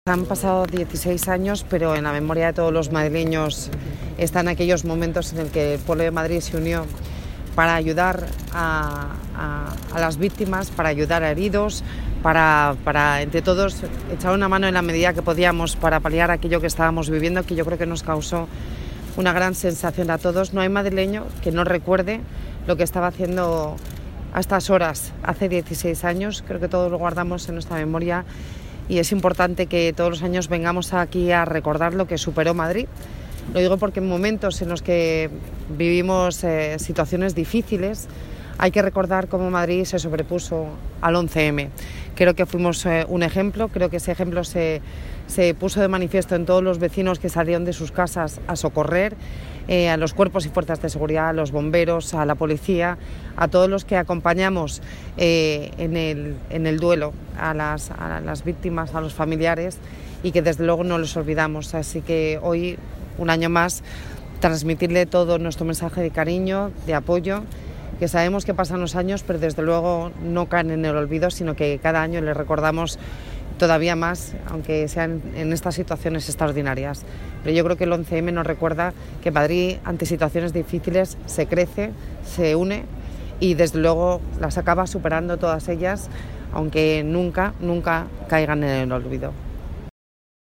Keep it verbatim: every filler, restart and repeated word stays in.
Han pasado dieciséis años, pero en la memoria de todos los madrileños están aquellos momentos en el que el pueblo de Madrid se unió para ayudar a, a, a las víctimas, para ayudar a heridos, para, para entre todos echar una mano en la medida que podíamos para paliar aquello que estábamos viviendo, que yo creo que nos causó una gran sensación a todos. No hay madrileño que no recuerde lo que estaba haciendo a estas horas hace dieciséis años. Creo que todos lo guardamos en nuestra memoria y es importante que todos los años vengamos aquí a recordar lo que superó Madrid. Lo digo porque en momentos en los que vivimos eh, situaciones difíciles hay que recordar cómo Madrid se sobrepuso al once eme. Creo que fuimos eh, un ejemplo, creo que ese ejemplo se, se puso de manifiesto en todos los vecinos que salieron de sus casas a socorrer, eh, a los cuerpos y fuerzas de seguridad, a los bomberos, a la policía, a todos los que acompañamos eh, en, el, en el duelo, a las, a las víctimas, a los familiares, y que desde luego no los olvidamos. Así que hoy, un año más, transmitirle todo nuestro mensaje de cariño, de apoyo, que sabemos que pasan los años, pero desde luego no caen en el olvido, sino que cada año les recordamos todavía más, aunque sean en estas situaciones extraordinarias. Pero yo creo que el once eme nos recuerda que Madrid, ante situaciones difíciles, se crece, se une y desde luego las acaba superando todas ellas, aunque nunca, nunca caigan en el olvido.